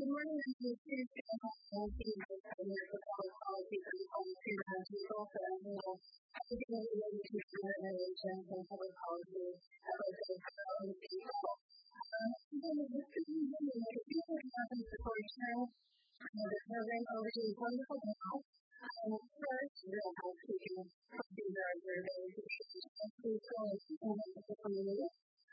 morning, I'm Tuesday, policy, for public policy for the policy as a result of everything related to regulations and public policy as well as policy level. This is really like a different happens before you turn the program over to these wonderful people. First, real housekeeping procedure are very please go and the community.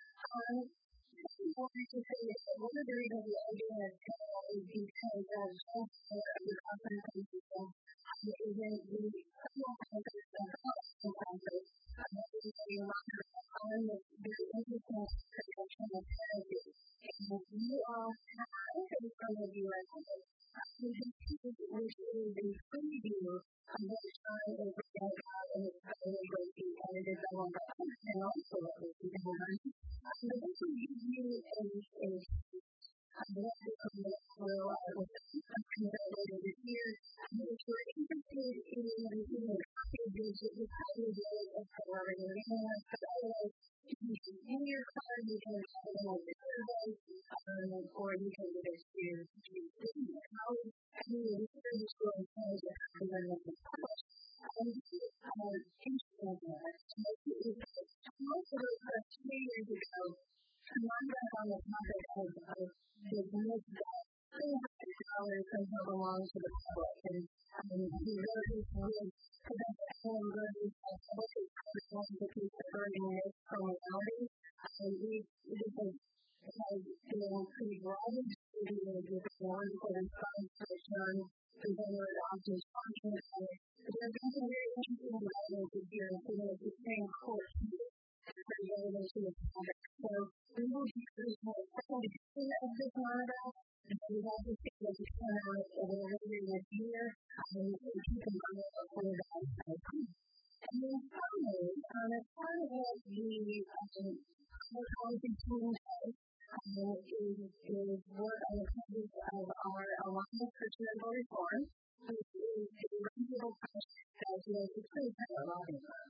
I wanted to say that one of the reasons we are doing this panel is because of the conference and people is in the personal conference and the conference. This is a lot of very interesting production of therapy. And you all have in front of you right now, which is the preview of what Sean is going about in his presidency and it is all about and also what we'll be doing. But this will give you a what the community will later this year. If you're interested in the packages, the packages of collaborating with otherwise, you can in your card, you can have them on the survey, or you can get it to how you research this will change it and then it will publish. Interesting in that. Most of those 2 years ago, Amanda on the topic of the myth that $300 somehow belongs to the public. And he wrote his book about the whole movie of what is called the piece of burning myth from reality. And this has been pretty broad distributed with a wonderful response to the Sean presented often talking about it. But there's something very interesting development this year, including the Supreme Court for the evolution of the topic. So we will be producing a second edition of this model. We have to see what we come out of later this year. And keep in mind before that. And then finally, as part of what the policy team does, is work on the topic of our Alliance for Charitable Reform, which is a reputable project that is pretty kind of lobbying for.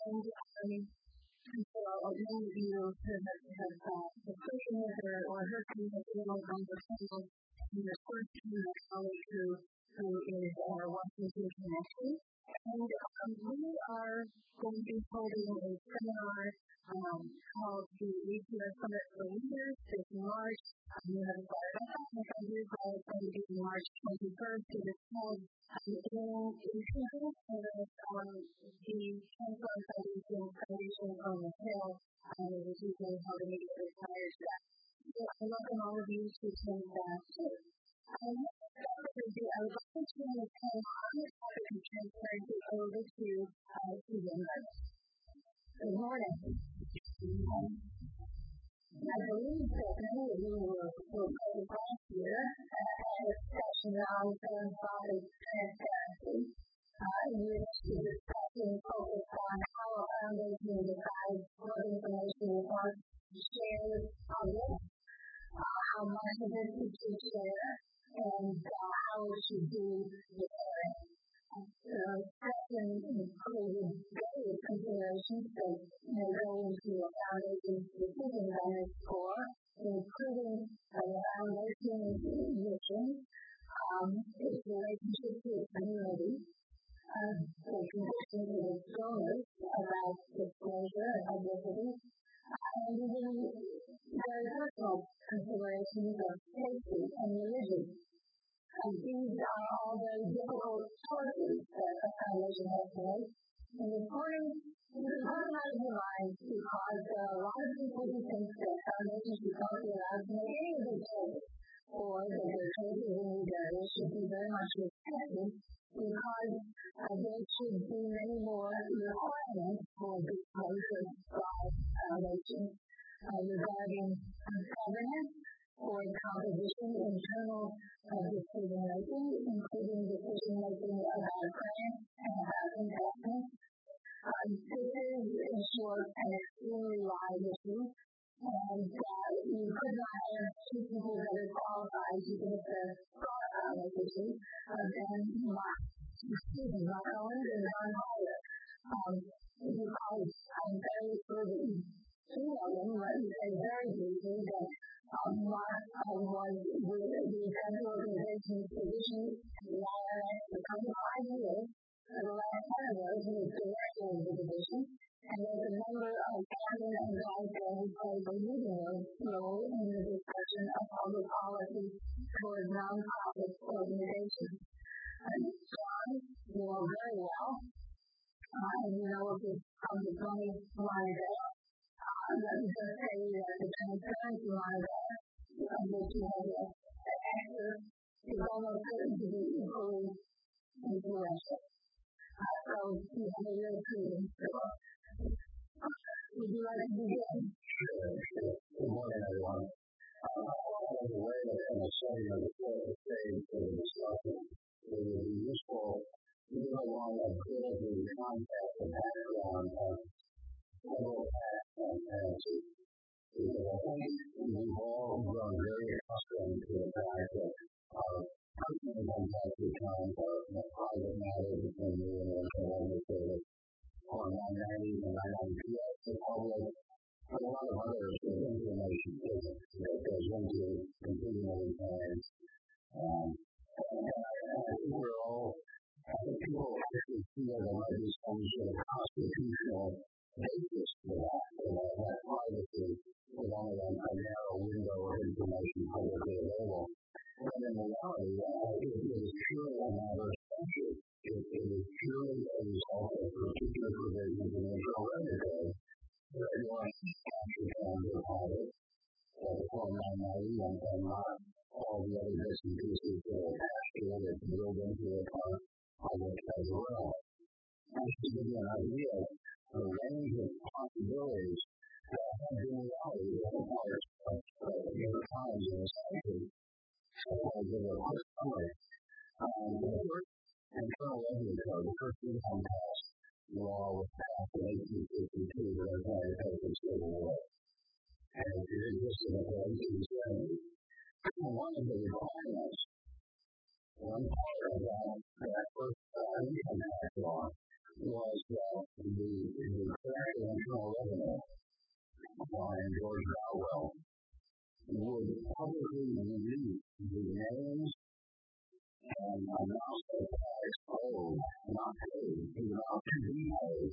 And so many of you have the person or her team has been on the panel, and the first team, my colleague who is Washington Connection. And we are going to be holding a seminar called the APR Summit for Leaders this March. We have about 5 years ago, it's going to be March 21st. It is held in conjunction with the Chancellor Foundation on the Hill, which is going to hold immediately prior to that. So I welcome all of you to attend that too. I would like to turn the panel on the topic of transparency over to Susan Hart. Good morning. I believe that many of you were present last year at a discussion on philanthropic transparency, in which the discussion focused on how a foundation decides what information it wants to share with the public, how much of it it should share, and how it should do the sharing. The discussion included various considerations that may go into a foundation's decisions on its core, including the foundation's mission, its relationship to its community, the conditions of its donors about disclosure and publicity, and even very personal considerations of safety and religion. These are all very difficult choices that a foundation has to make. And this morning, this is one of my minds because there are a lot of people who think that foundations should not be allowed to make any of these choices, or that their choices in these areas should be very much respected because there should be many more requirements for disclosure by foundations regarding governance, or composition, internal decision-making, including decision-making about grants and about investments. This is, in short, an extremely live issue, and you could not have two people that are qualified to get the thought on this issue than Mark Owens and Ron Holder. Because I'm very sure that two of them, let me say very briefly, that Mark was the federal his position at the IRS for 25 years. For the last 10 years, he was director of the division and was a member of Cabinet Advisor who played a leading role in the discussion of public policy toward nonprofit organizations. John, you know very well, and you know of his public money monitor. Let me just say that the transparency monitor, of which you have access, is almost certain to be equally influential. So you have a real freedom. Would you like to begin? Sure. Good morning, everyone. As a way of kind of setting the stage for the discussion, it would be useful to give along a bit of the context and background of federal tax transparency. Because I think we've all grown very accustomed to the fact that our personal income tax returns are private matters between you and the Internal Revenue Service, or 990 and 992 the public, and a lot of other information that goes into completing the returns. And I think we're all, I think people actually feel there might be some sort of constitutional basis for that privacy with only a narrow window of information publicly available. But in reality, it is purely a matter of statute. It is purely a result of particular provisions in the Internal Revenue Code. Regulating tax returns are private, the Form 990 and not all the other bits and pieces that are attached to it that build into it are public as well. And to give you an idea of the range of possibilities that have been reality as a part of the times in this country, I'll give a quick summary. The first Internal Revenue Code, the first income tax law was passed in 1852 during the United States Civil War. And it existed until 1870. One of the requirements, one part of that first income tax law was that the Director of Internal Revenue, George Bowell, would publicly release the names and amounts of tax owed, not paid, not to be paid,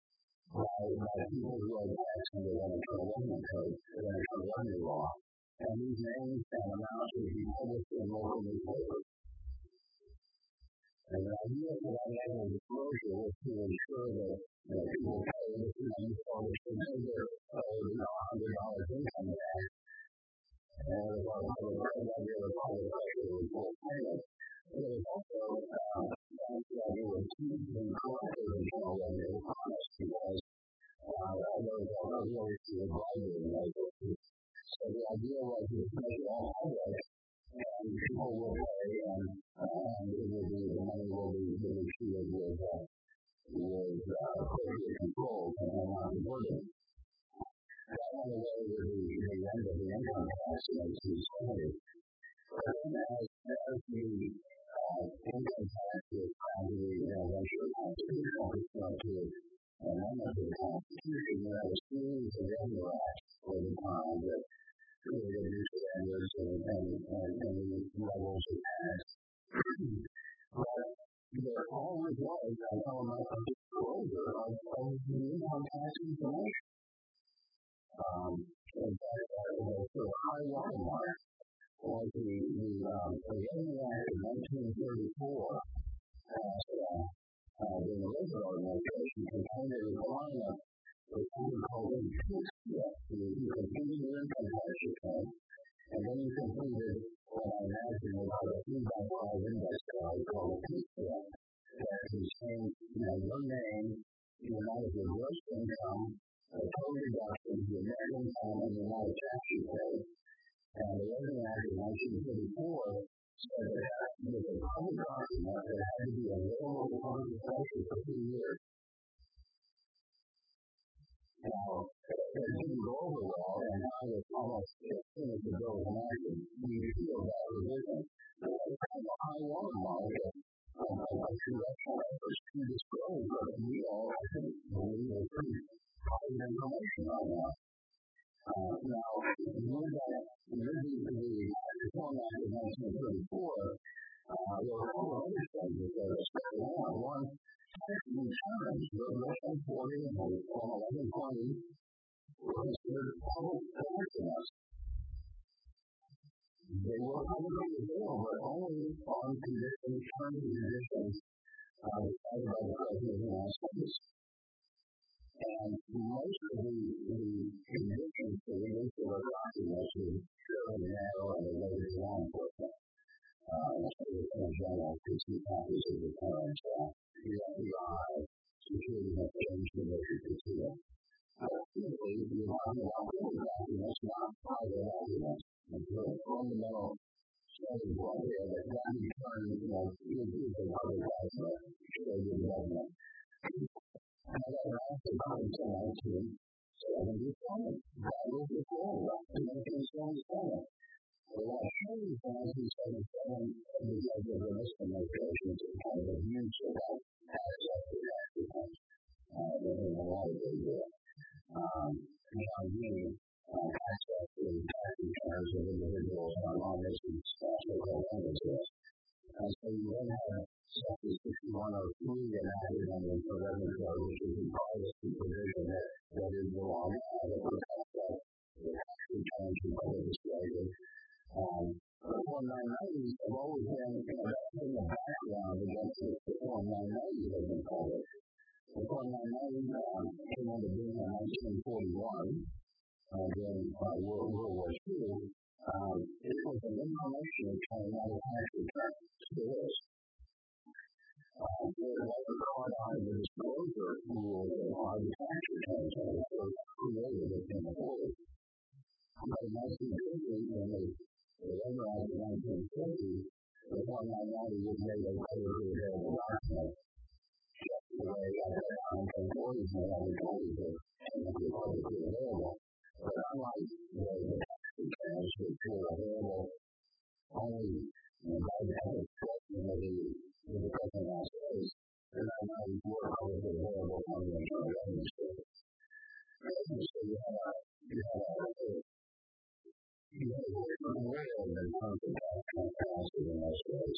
by people who are taxed under the Internal Revenue Code, the Internal Revenue Law. And these names and amounts would be published in local newspapers. And the idea for that annual disclosure was to ensure that people paid, published the names that owed $100 income tax. And it was a public idea of public pressure to report payment. But it was also the idea of keeping the collector of Internal Revenue honest because there was always the bribery in those cases. So the idea was to make it all public, and people will pay, and it will be, the money will be treated with appropriate controls and not diverted. That went away with the end of the income tax in 1870. But then as the income tax was gradually eventually constitutional, it's not to an amendment to the Constitution, there was a series of revenue acts for the time that created new standards and levels of tax. But there always was an element of disclosure of the income tax information. In fact, the high watermark was the Revenue Act of 1934 passed during the Lincoln administration contained a requirement for something called a PICS. You completed your income tax return, and then you completed what I imagine was about a 3x5 index card called a PICS that contained your name, the amount of your gross income, the total deductions, your net income, and the amount of tax you paid. And the Revenue Act of 1934 said that it was a public document that had to be available to public disclosure for 2 years. Now, it didn't go over well, and Congress almost as soon as the bill was enacted, we repealed that provision. But it was kind of a high watermark of congressional efforts to disclose that we all, I think, believe is pretty positive information on that. Now, with the Reform Act of 1934, before, there were a couple of other things that were going on. One, tax returns were less important from 1120 were considered public documents. They were publicly available, but only on conditions, terms and conditions decided by the President of the United States. And most of the conditions for the use of those documents were fairly narrow and related to law enforcement. So the Attorney General could see copies of the current the FBI, security and exchange commission could see it. Typically, you're talking about public documents, not private documents. And so a fundamental starting point here that return, is a public document to the government. And that also comes to 1977. That was before 1977. The last change in 1977, the judge of the list of administrations is kind of a huge about access to tax returns. There's a lot of good there. John Dean, access to tax returns of individuals on long-distance so-called languages. And so you then have Section 6103 enacted under the Revenue Code, which is the privacy provision that is the law that protects the tax returns from public disclosure. The Form 990s have always been in the background against the Form 990 has been published. The Form 990 came into being in 1941 during World War II. It was an information return, not a tax return. Still is. It wasn't caught out of the disclosure rules that are the tax returns that were first created in the world. But in 1950, when they organized in 1950, the Form 990 was made a publicly available document. Just the way at that time, employees may have been told to technically publicly available. But unlike the tax returns, which were available only by the public disclosure of the President of the United States, the 990s were publicly available on the Internal Revenue Service. So you have a world in terms of tax transparency in those ways.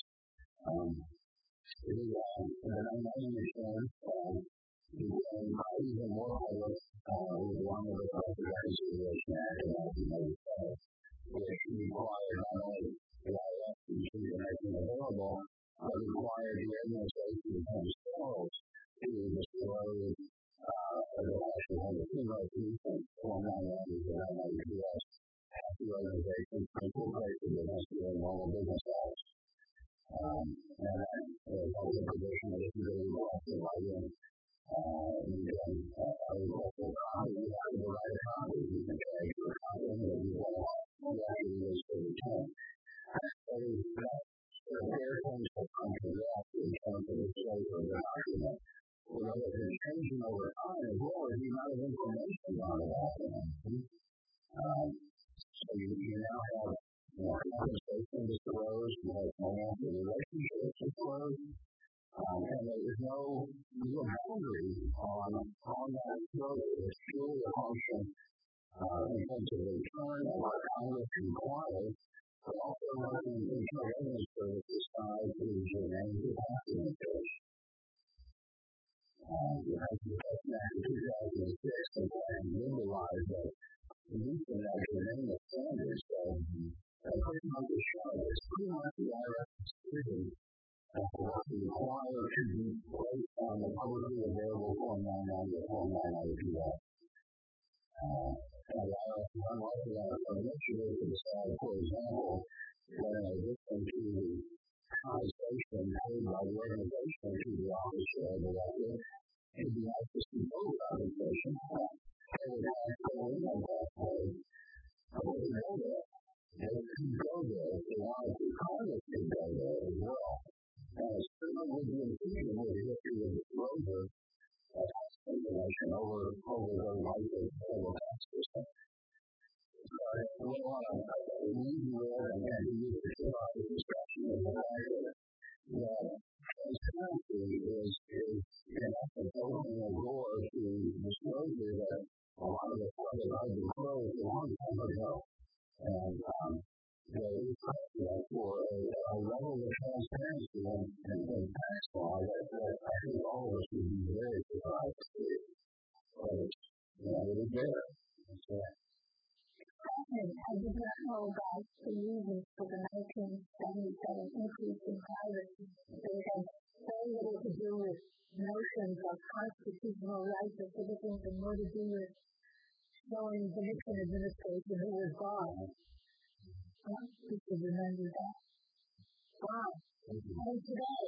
The 990 return became even more public with one of the Public Reconciliation Act of 1997, which required not only the IRS to be making available, but required the administration themselves to disclose the actual $100 Form 990s and 990PS at the organizations incorporated against their normal business hours. And that was a provision that if you really want to write in, you can request a copy. You have to provide a copy. You can try to a copy that you want to actually use for return. So there comes the contract in terms of the scope of the document. Although it's been changing over time as well as the amount of information on the document. So you now have compensation disclosed, you have financial relationships disclosed, and there is no real boundary on that scope. It's purely a function in terms of the return of what Congress requires, but also what the Internal Revenue Service decides is your name to document this. You have to take back to 2006 and liberalize that using that to name the standards. So pretty much the show is pretty much the IRS decision what we require to be placed on the publicly available Form 990 or Form 990PS. And the IRS is unlikely on an initiative to decide, for example, that in addition to the compensation paid by the organization to the officer or director, it would be nice to see both compensation. They would have to go in on that way. But they know that. They can go there if they wanted to. Congress can go there as well. And it certainly would be included with the history of disclosure of tax information over the life of the federal tax system. So we want to leave you there and use the this discussion of the fact that transparency is in essence level of transparency in tax law that I think all of us would be very surprised to see. But it is there. That's right. I did not know about the reasons for the 1977 increase in privacy. They had very little to do with notions of constitutional rights or citizens and more to do with showing the Nixon administration who was gone. People remember that. Wow. And today,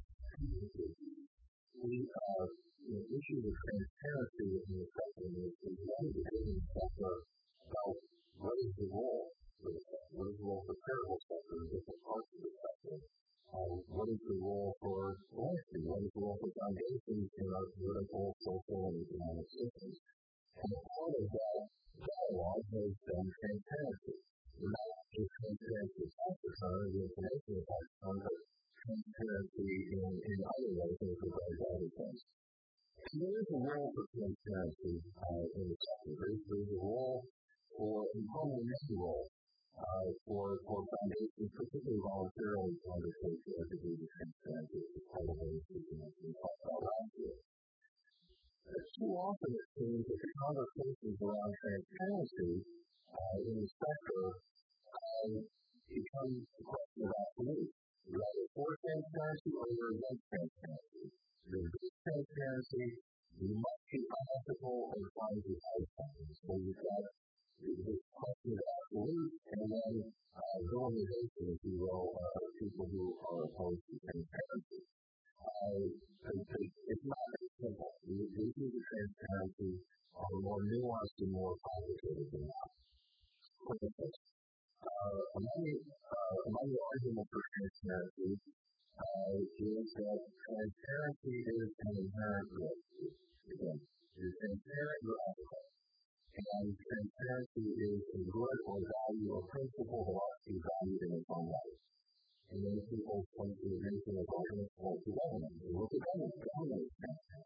the issue of transparency in the sector is one of the things about what is the role for the sector, what is the role for charitable sector in different parts of the sector, what is the role for philanthropy, what is the role for foundations in our political, social, and economic systems. And part of that dialogue has been transparency. Not just transparency of tax return, the information of tax return, but transparency in other ways as regards to other things. There is a role for transparency in the sector. There's a role for, and probably a role for foundations, particularly voluntarily, to undertake a degree of transparency as part of what we talked about last year. Too often it seems that the conversations around transparency in the sector become a question of absolute. You're either for transparency or you're against transparency. You're against transparency, you must be unethical or trying to hide something. So you've got this question of absolute, and then villainization, if you will, of people who are opposed to transparency. It's not that simple. The issues of transparency are more nuanced and more complicated than that. For instance, among the arguments for transparency is that transparency is an inherent good. Again, you're transparent, you're ethical. And transparency is a good or value or principle that ought to be valued in its own right. And then people point to the reason of arguments for the government. They look at government. Government is transparent.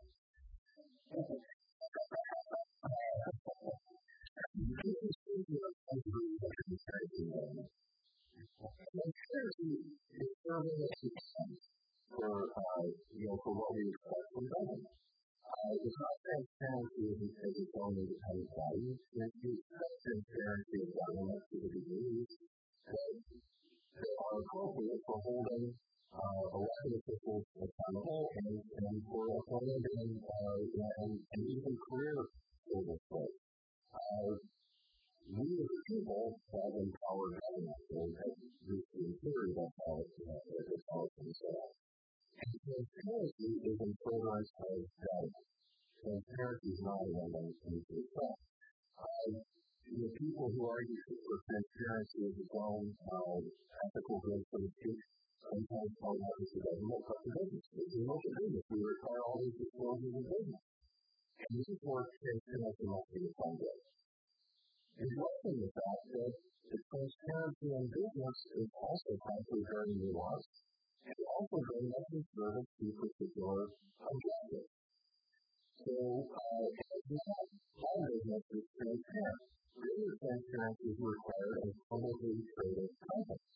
Transparency is serving as a sense for what we expect from government. It's not transparency as its own independent value. It's transparency of government to the degree that are appropriate for holding elected officials accountable and for appointing and even career oversight. We as a people have empowered government and have reached the theory that power themselves. And transparency is in furtherance of government. Transparency is not a one-way street to itself. The people who argue for transparency as its own ethical good, so to speak, sometimes call that the government, but the business. If you look at business, we require all these disclosures in business. And this is where transparency must be defined as. And welcome the fact that the transparency in business is also frankly very nuanced, and also very much in service to particular objectives. So, not all business is transparent. Greater transparency is required in publicly traded companies.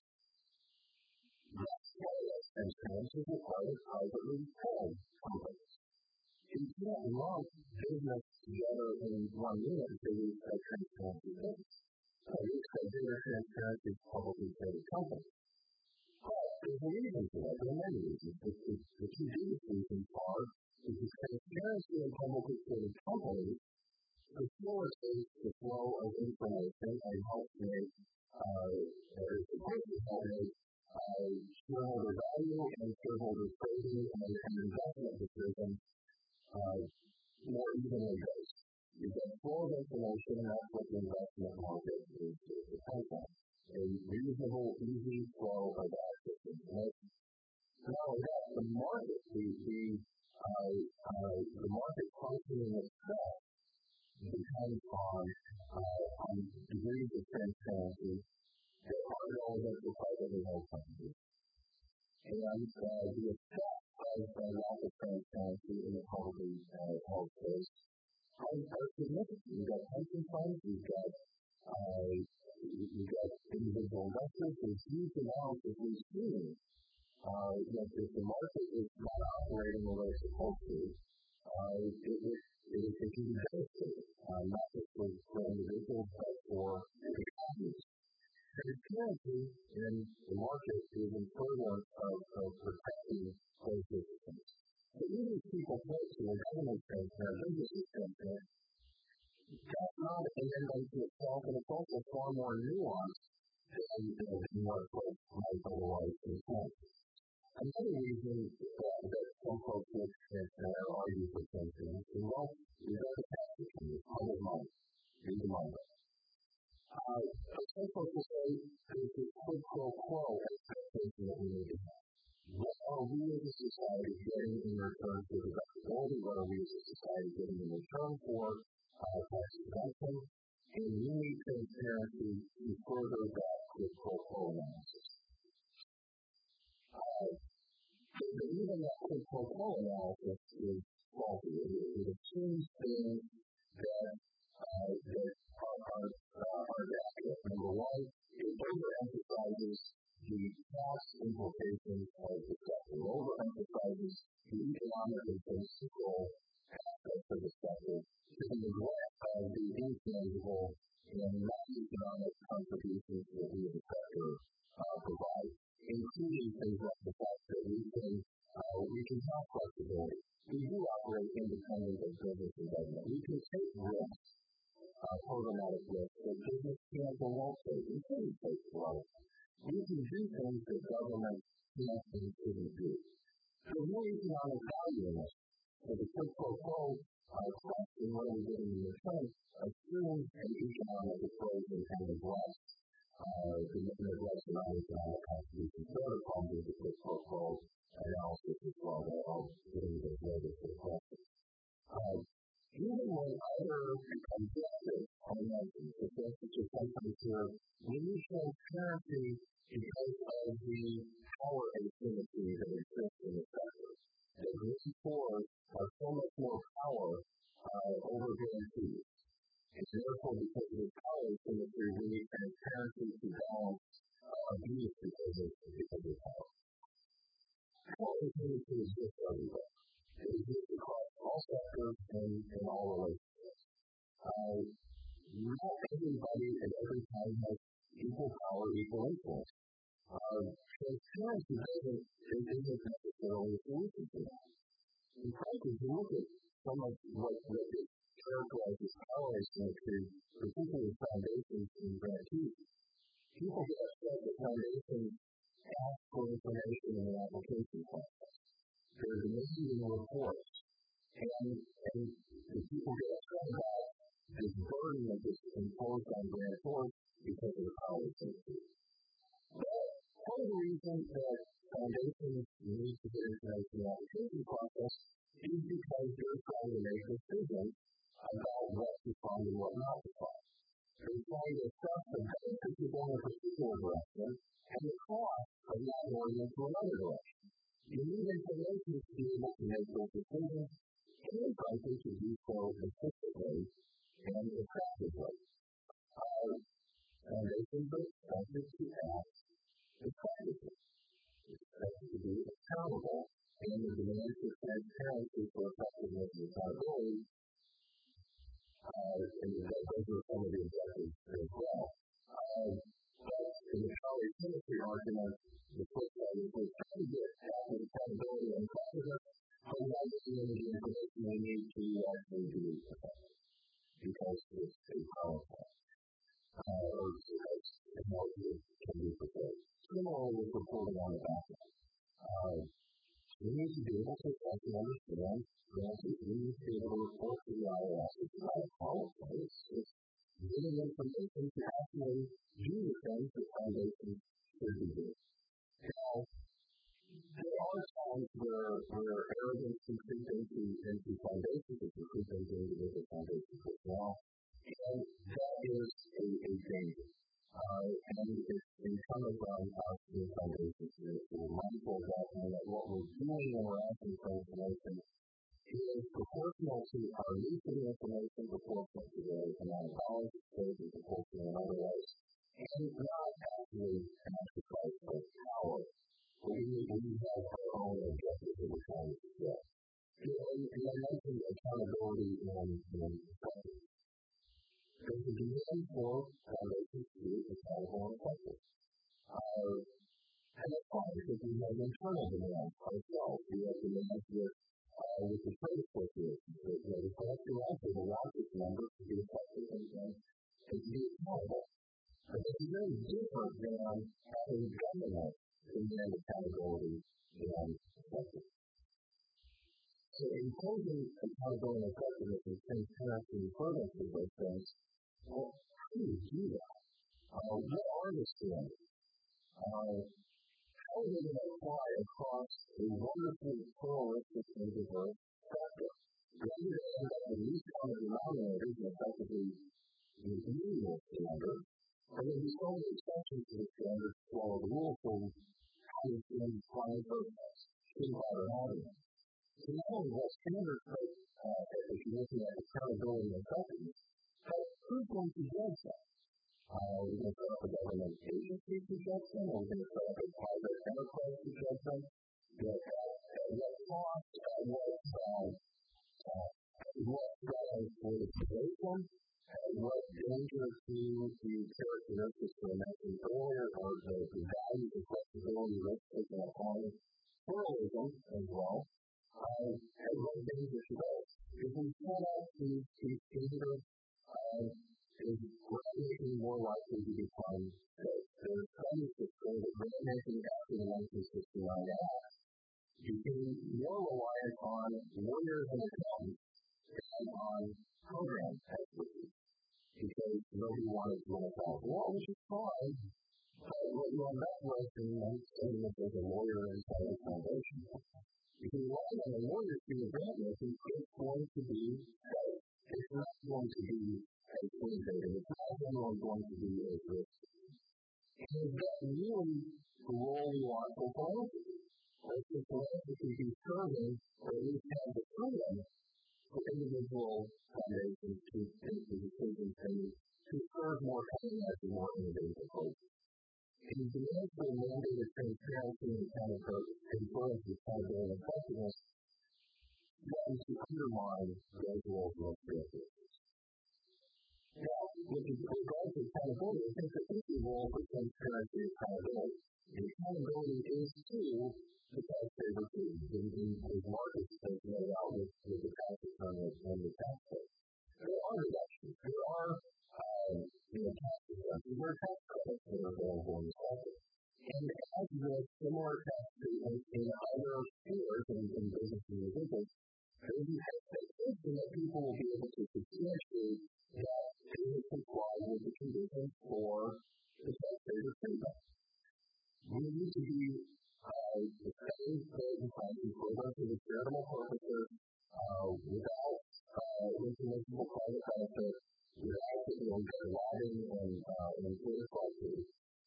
Transparency is required in privately held companies. You can't lump business together in one unit until you expect transparency in it. So you expect greater transparency in publicly traded companies. But there's a reason for that. There are many reasons. The two biggest reasons are that the transparency in publicly traded companies facilitates the flow of information and helps make shareholder value and shareholder trading and investment decisions more evenly based. You get flow of information, and that's what the investment market is depends on. A reasonable, easy flow of access to information. Not only that, the market, the market functioning itself depends on degrees of transparency that are relevant to privately held companies. And the effect of lack of transparency in the publicly held space are significant. You've got pension funds, you've got you've got individual investors. There's huge amounts of we've seen that if the market is not operating the way it's supposed to, it can be devastating, not just for individuals, but for economies. Transparency in the market is in furtherance of protecting those businesses. But even if people point to the government transparent, businesses transparent, that's not an end unto itself, and it's also far more nuanced than what folks might otherwise think. Another reason that some folks look transparent or argue for transparency is well, we got the tax return, public money, read the money. Some folks will say there's this quid pro quo expectation that we need to have. What are we as a society getting in return for the deductibility? What are we as a society getting in return for tax deduction? And we need transparency to further that quid pro quo analysis. But even that quid pro quo analysis is faulty. It assumes things that are accurate. Number one, it overemphasizes the tax implications of the sector. It overemphasizes the economic and political aspects of the sector to the neglect of the intangible and non-economic contributions that we as a sector provide, including things like the fact that we can have flexibility. We do operate independent of business and government. We can take risks, programmatic risks, that business can't and won't take. We couldn't take growth. We can do things that government can't and couldn't do. There's no economic value in this. So the quid pro quo question, what are we getting in return, assumes an economic approach and neglect the non-economic contributions. The other problem is the quid pro quo analysis as well that I'll get into later for the question. Even when other objectives are mentioned, objectives are sometimes here, we need transparency because of the power asymmetry that exists in the sector. The rich and poor have so much more power over guarantees. And therefore, because of the power asymmetry, we need transparency to balance abuse because of power. Power asymmetry exists everywhere. It exists across all sectors and all relationships. Not everybody at every time has equal power, equal influence. Transparency isn't necessarily a solution to that. In fact, if you look at some of what characterizes power asymmetry, particularly foundations and grantees, people get upset that foundations ask for information in the application process. There's amazing reports, and the people get upset about this burden that is imposed on grantors because of the power asymmetry. But part of the reason that foundations need to get information in the application process is because they're trying to make decisions about what to fund and what not to fund. They're trying to assess the benefits of going in a particular direction and the cost of not going into another direction. You need information to be able to make those decisions, and in some cases do so efficiently and effectively. Foundations are expected to act effectively. It's expected to be accountable, and the demand for transparency for effectiveness and accountability, and those are some of the objectives as well. But in the power asymmetry argument, the flip side is we're trying to get accountability and effectiveness, but we're not getting the information we need to actually do effectively, because it's too powerful. Or because technology can be prepared. Similarly with reporting on the back end. We need to be able to actually understand grantees. We need to be able to report to the IRS. It's not a policy. It's giving information to actually do the things that foundations should be doing. Now, there are times where arrogance can creep into foundations, it can creep into individual foundations as well. And that is a danger. And it's incumbent on us as foundations to be mindful of that, and that what we're doing when we're asking for information is proportional to our use of the information, proportional to the amount of dollars it's paid, and proportional in other ways. we have our own objectives that we're trying to fulfill. And I mentioned accountability and effectiveness. There's a demand for foundations to be accountable and effective. And that's fine because we have internal demands ourselves. We have demands with the trade associations that the collective also allows its members to be effective and to be accountable. But it's very different than having government demand accountability and effectiveness. So imposing accountability and effectiveness and transparency and furtherance of those things, well, how do you do that? What are the standards? How are they going to apply across a wonderfully pluralistic and diverse sector? Rather than end up with these common denominators and effectively the usual standard, there will be so many exceptions to the standard to follow the rules for how we can find purpose, think about our audience. So not only what standards, but if you're looking at accountability and effectiveness, but who's going to judge that? We're going to set up a government agency to judge them, or we're going to set up a private enterprise to judge them. At what cost, at what price for the population, at what danger to the characteristics that I mentioned earlier, or the values of flexibility, risk-taking, autonomy, pluralism as well, at what danger to those. If we set up these standards, is grant-making more likely to become safe. There are studies that show that grant-making after the 1969 Act became more reliant on lawyers and accountants than on program expertise, because nobody wanted to run a law, which is fine, but what you end up with in as a lawyer inside a foundation, if you rely on a lawyer to do grant-making, it's going to be safe. It's not going to be as innovative. It's not going to be as risky. And is that really the role we want for philanthropy? Or should philanthropy be serving, or at least have the freedom for individual foundations to take the decisions and to serve more cutting-edge and more innovative approaches? And the demand for mandated transparency and accountability and effectiveness threatens to undermine those roles and objectives. Now, with regard to accountability, I think the key role for transparency and accountability. The accountability is to the taxpayer fees, as Marcus has laid out with the tax return and the tax code. There are reductions. There are tax reductions. There are tax credits that are available in the sector. And as with similar tax treatment in other spheres in business and individuals, there is an expectation that people will be able to substantiate that they will comply with the conditions for the taxpayer treatment. We need to be the same and programs for the charitable purposes without informational private benefit, without lobbying and political activity.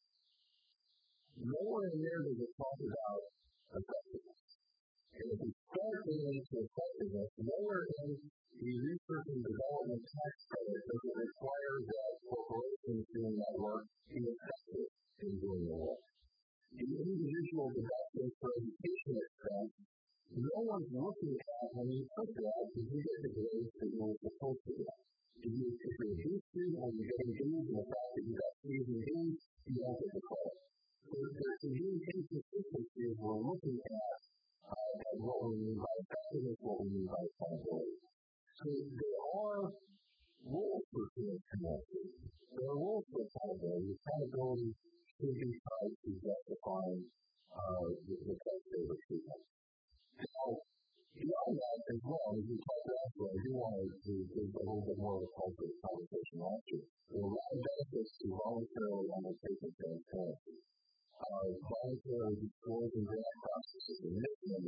Nowhere in there does it talk about effectiveness. And if we start getting into effectiveness, nowhere in the research and development tax credit does it require that corporations doing that work be effective in doing the work. The individual deductions for education expense, no one's looking at when you put that, did you get the grades that you were supposed to get? Did you get a D student or you getting D's, and the fact that you got C's and D's, you don't get the credit. So there's some really inconsistencies we're looking at what we mean by effectiveness, what we mean by accountability. So there are rules for transparency. There are rules for accountability. Accountability should be tied to justifying the taxpayer treatment. Now, beyond that as well, as we talked about, I do want to give a little bit more of a cultural conversation after. There are a lot of benefits to voluntarily undertaking transparency. Voluntarily disclosing grant processes and making them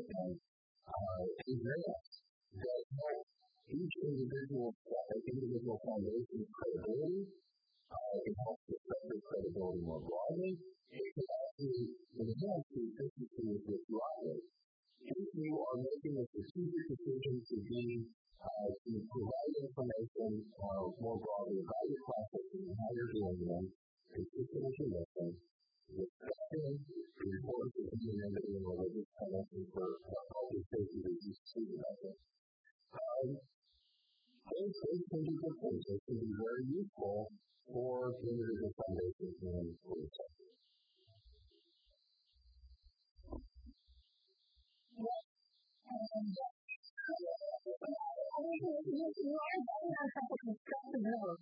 and grants that help each individual foundation's credibility. It helps the sector's credibility more broadly. It can actually enhance the efficiency with which you operate. If you are making a strategic decision to provide information more broadly about your processes and how you're doing them, consistent with your mission, Respecting the importance of humanity and religious connection for healthy safety that you see about this. Those can be good things. They can be very useful for individual foundations and for the sector. You are getting on such a constructive note.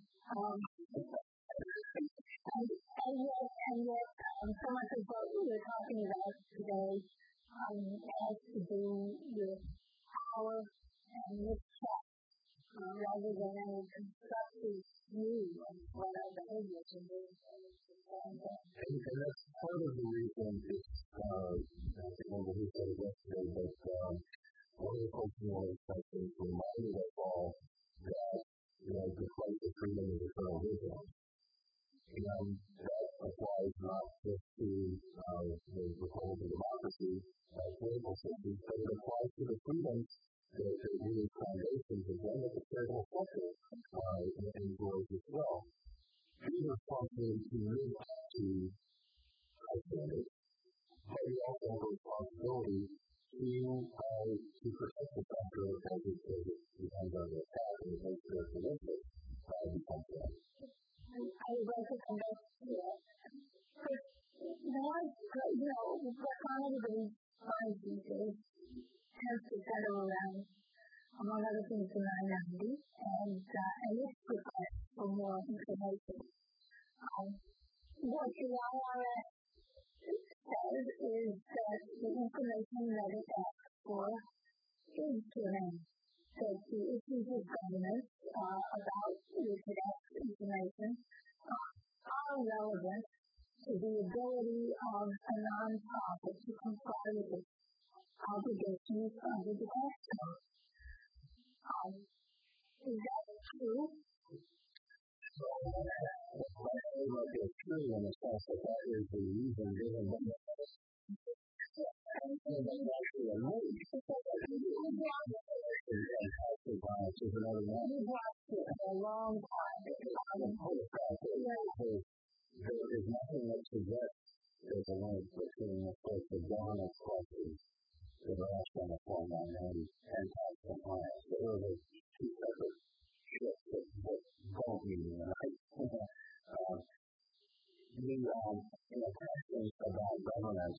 And yet, so much of what we were talking about today has to do with power and mistrust rather than any constructive view of what our behaviors are doing. And that's part of the reason it's, I can't remember who said it yesterday, but one of the cultural instructions reminded us all that, the fight for freedom is eternal vigilance. And that applies not just to the whole of democracy, political systems, but it applies to the freedoms that really foundations of one of the federal sector enjoys as well. We are responsible to live up to high standards, but we also have a responsibility to protect the sector as it becomes under attack and make sure it's deliberate becomes that. I would like to come back to that. What's on everybody's minds these days tends to center around, among other things, the 990 and its request for more information. What the IRS says is that the information that it asks for is given. That the issues of governance about which it asks information are relevant to the ability of a nonprofit to comply with its obligations under the tax code. Is that true? It's true in the sense that is the reason given by the actually a move. Is another one. You've watched it for a long time. There is nothing that suggests there's a link between the Donna question that are asked on the Form 990 and tax compliance. There are those two separate shifts that don't mean right. The questions about governance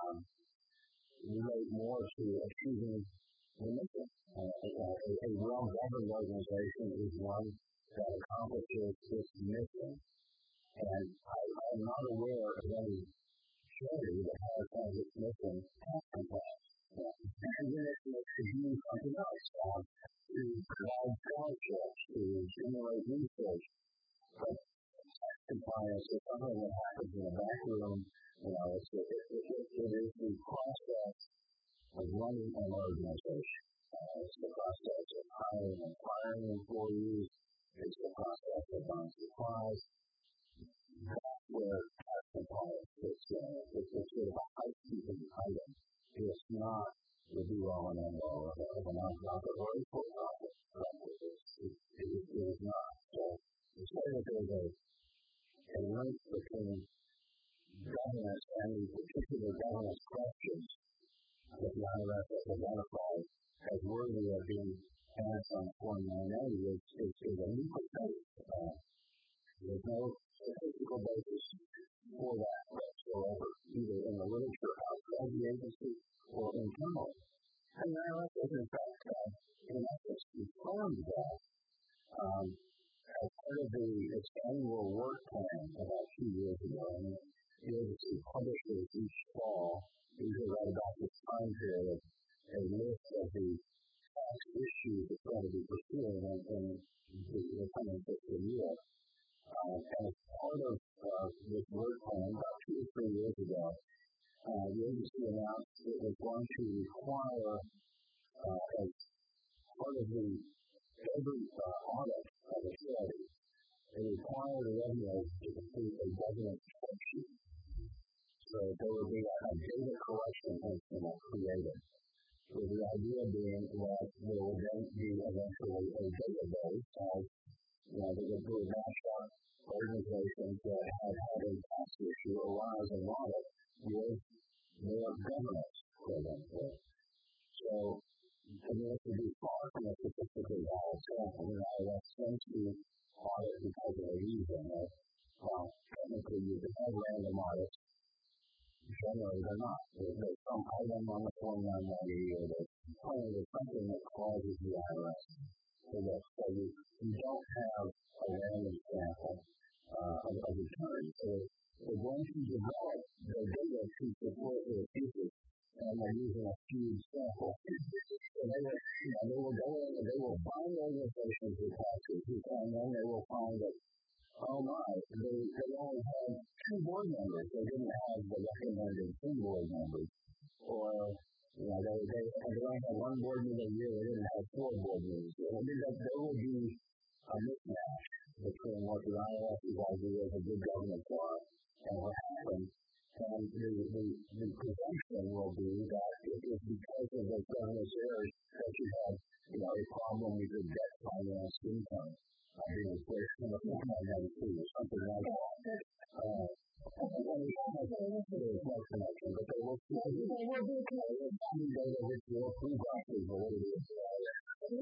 relate more to achieving the mission. A well-governed organization is one that accomplishes its mission. And I'm not aware of any charity that has as its mission tax compliance. And then it should do something else, to provide scholarships, to generate research. But tax compliance is something that happens in a back room. It is the process of running an organization. It's the process of hiring and firing employees. It's the process of buying supplies. That's where tax compliance fits in. It's sort of a housekeeping item. It's not the be-all and end-all of a nonprofit or a for-profit practice. It is not. So it's that there's a link between governance and the particular governance questions that the IRS has identified as worthy of being asked on Form 990 is a new perspective. There's no statistical basis for that whatsoever, either in the literature outside the agency or internally. And the IRS has, in fact, in essence, confirmed that as part of its annual work plan about 2 years ago. The agency publishes each fall, usually right about this time period, a list of the tax issues it's going to be pursuing in the coming fiscal year. As part of this work plan, about 2 or 3 years ago, the agency announced it was going to require, as part of every audit of a charity, they require the revenue to complete a governance spreadsheet. So there will be a data collection instrument created, with the idea being that there will then be eventually a database of the national organizations that have had a tax issue allows a lot of with their governance, quote unquote. So, to be able to be far from a sophisticated ISF, and ISF tends to audit because of a reason that, technically you can have random audits. Generally, they're not. There's some item on the Form 990 or there's something that causes the IRS to look. So you don't have a random sample of returns. So they're going to develop their data to support their thesis, and they're using a skewed sample. So they will go in and they will find organizations with taxes, and then they will find that, oh my, they only had 2 board members. They didn't have the recommended 3 board members. Or, they only had 1 board meeting a year. They didn't have 4 board meetings. There will be a mismatch between what the IRS's ideas of good governance are and what happens. And the presumption will be that it is because of those governance errors that you have, a problem with your debt finance income. Being placed in the Form 992 or something like that. There's no connection, but they will see data which will prove out the validity of the IRS.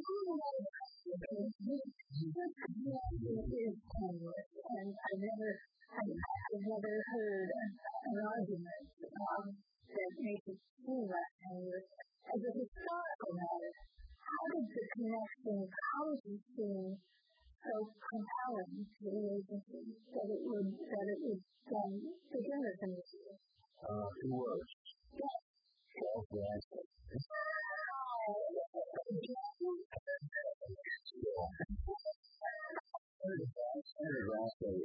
And I've never heard an argument that makes it seem like tenuous. As a historical matter, how did the connections, how is it seen so compelling to the agency that it would begin this initiative? 2 words. Self-ransom. Senator Grassley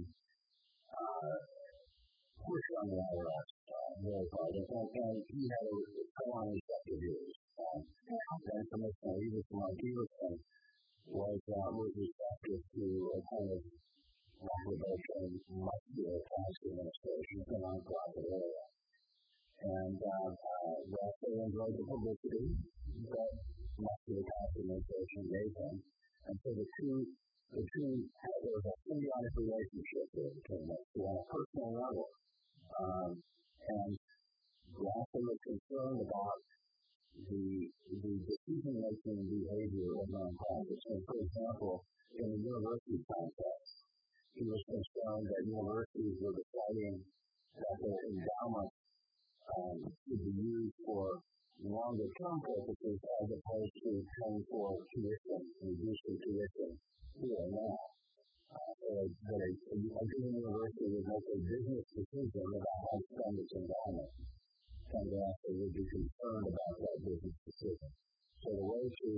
pushed on the IRS very hard, and he had a go-on executive years. Then Commissioner Everson was receptive to a kind of obligation must be a tax administration in a nonprofit area. And Grassley enjoyed the publicity that must be a tax administration gave him. And so the two there was a symbiotic relationship there between them on a personal level. And Grassley was concerned about the decision-making behavior of nonprofits. So, for example, in the university context, he was concerned that universities were deciding that their endowment should be used for longer-term purposes as opposed to paying for tuition, reducing tuition here and now. That a given university would make a business decision about how to spend its endowment. And Grassley would be concerned about that business decision. So the way to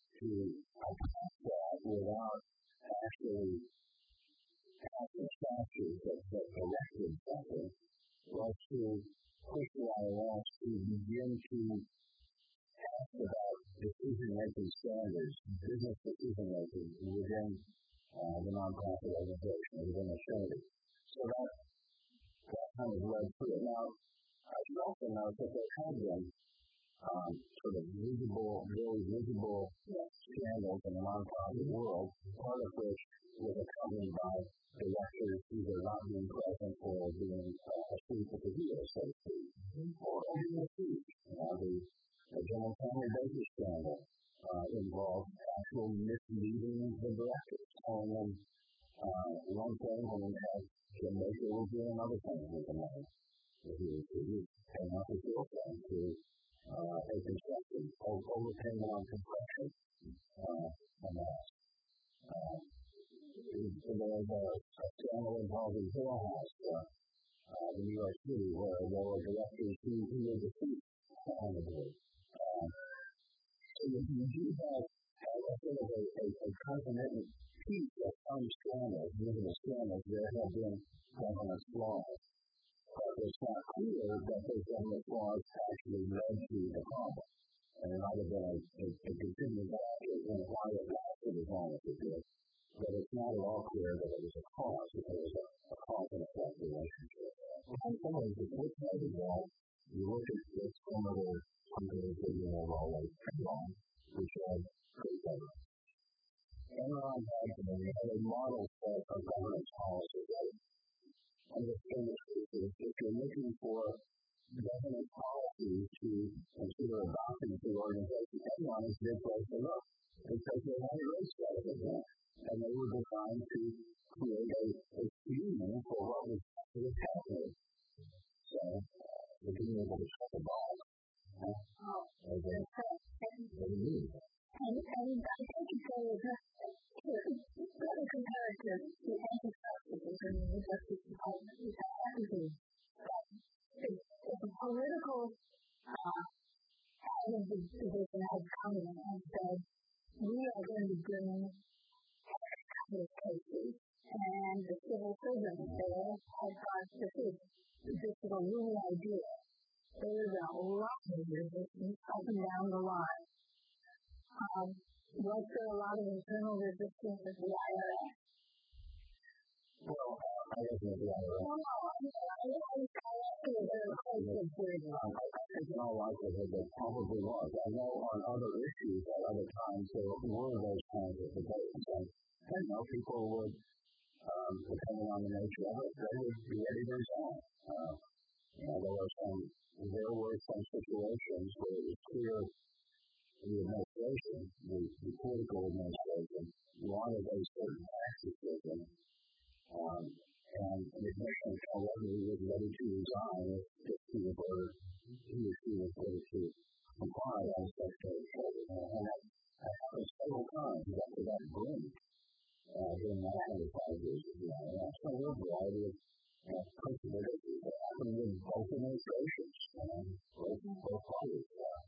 attack that without actually passing statutes that corrected something was to push the IRS to begin to ask about decision-making standards, business decision-making within the nonprofit organization, within the charity. So that kind of led to it. Now, I should also note that there have been sort of very visible scandals in the nonprofit world, part of which was accompanied by directors either not being present or being asleep at the wheel, so to speak, or being asleep. The General Family Baker scandal involved actual misleading the directors, telling them one thing and then had Jim Baker was doing another thing with the money. He was paying off his girlfriend to a construction, overpayment on construction, and that. There was a scandal involving Hill House in New York City where there were directors who were deceased on the board. So you do have a sort of a concomitant piece of some scandals. Given the scandals, there have been governance flaws. But it's not clear that those government flaws actually led to the problem. And it might have been a continuing factor in why it lasted as long as it did. But it's not at all clear that it was a cause, that there was a cause and effect relationship. In some ways, the flip side of that, you look at some of the organizations, everyone is a good place to look because they had a race relevant there. And they were designed to create a feeling for what was happening. So, being able to shut the ball. What do you mean? And I think it's a comparative to anti-fascism in the Justice Department, which has everything. If a political head of the division had come in and said, we are going to bring capital cases, and the civil servant there had thought this is a new idea. There was a lot of resistance up and down the line. Was there a lot of internal resistance at the IRS? Well, I wasn't at the IRS. I think in all likelihood there probably was. I know on other issues at other times there were those kinds of debates. And people would, depending on the nature of it, they would be ready to resign. There were some situations where it was clear the administration, the political administration, wanted a certain tax decision, and the commission already was ready to resign if he was ready to comply on Secretary Shultz. And that happened several times up to that point during that 25 years of the IRS. So there were a variety of principal issues that happened with both administrations, both parties.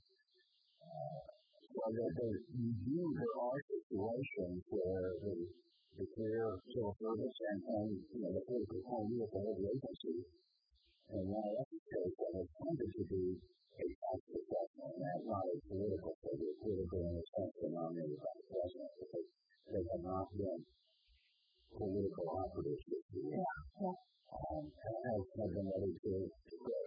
So there are situations where the career of civil service and the political economy of the whole agency, and the IRS case that has tended to be a tax assessment, and that's not a political figure, political in the sense of nominated by the president, because they have not been political operatives this year. And have been ready to quit.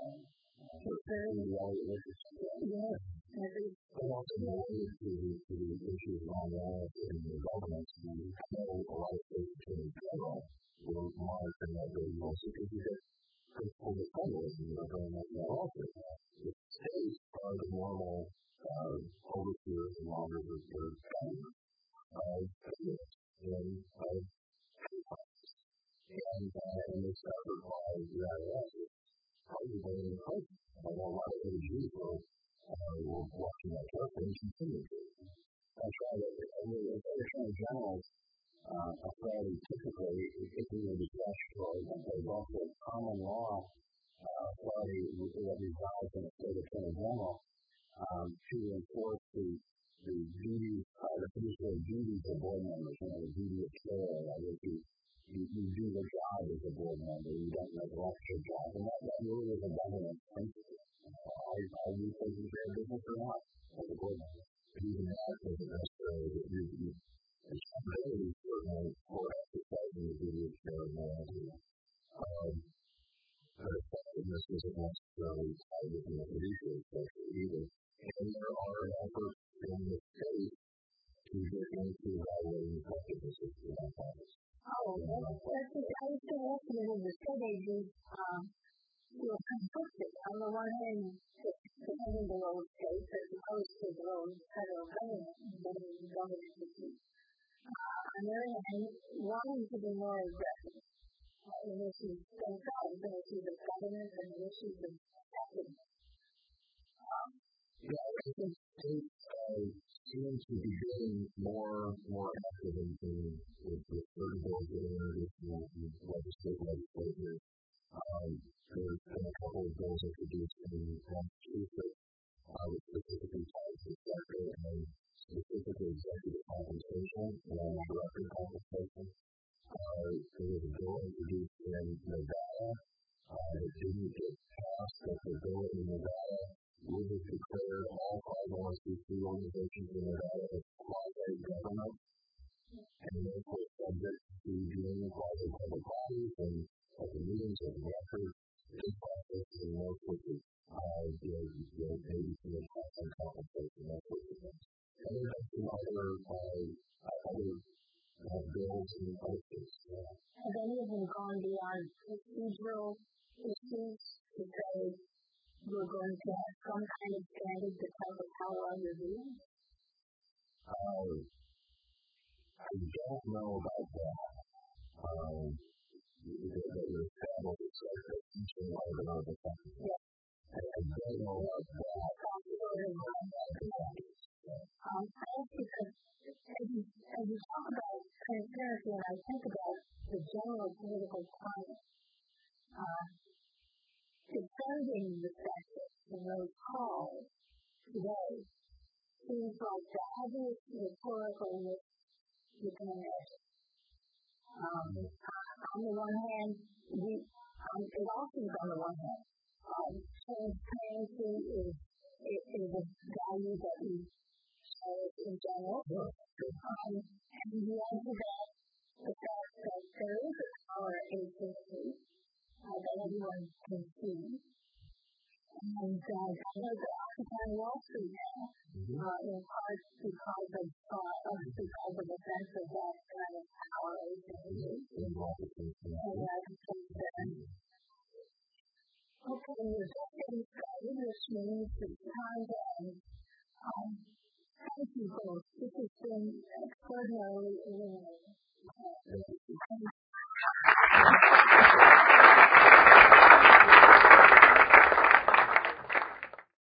But also related to the issue of non-violence in the government, I know a lot of states in federal will monitor that very closely because you get critical federalism going on there also. The states are the normal overseers and lawyers of their government and it's covered by the IRS. Probably very important. I know a lot of AGs were watching that carefully and continue to. That's why the Attorney General's authority typically is either statutory, but there's also common law authority that resides in the state Attorney General to enforce the duties, the fiduciary duties of board members, the duty of care, that is you do the job as a board member, you don't neglect your job, and that really is a government principle. Are you taking care of business or not as a board member? Even that doesn't necessarily that you responsibility for exercising the duty of care and management. But effectiveness isn't necessarily tied with the fiduciary structure either. And there are efforts in the state to get into evaluating effectiveness of the office. That's what I was going to ask you. The state agents were conflicted. On the one hand, depending on the role of states as opposed to the role of the federal government, on the other hand, wanting to be more aggressive in issues themselves, in issues of governance and issues of effectiveness. I think states seem to be getting more active in with certain bills that are introduced in legislators. There's been a couple of bills introduced in Massachusetts which specifically ties to sector and specifically executive compensation and director compensation. There was a bill introduced in Nevada. It didn't get passed, but the bill in Nevada would have declared all 501c3 organizations in Nevada as quasi-government, and therefore subject to being quasi-public bodies and at the meetings of the record, this process is more quickly. Maybe some of compensation, that sort of thing. And then there's some other bills and other things. Have any of them gone beyond procedural issues to say we're going to have some kind of standard to tell the how well you're doing? I don't know about that. The travel is like a teaching of another country. Yeah. I don't know about that. Because as you talk about transparency, and I think about the general political climate, defending the census in those calls today seems like the heaviest rhetorical lift you can imagine. On the one hand, it all seems on the one hand, transparency is a value that we cherish in general. And the other that the fact that there is a power agency that everyone can see. And I know that Occupy Wall Street now, in part because of the sense of that kind of power agency. Okay, we're just getting started, which means it's time to end. Thank you both. This has been extraordinarily illuminating.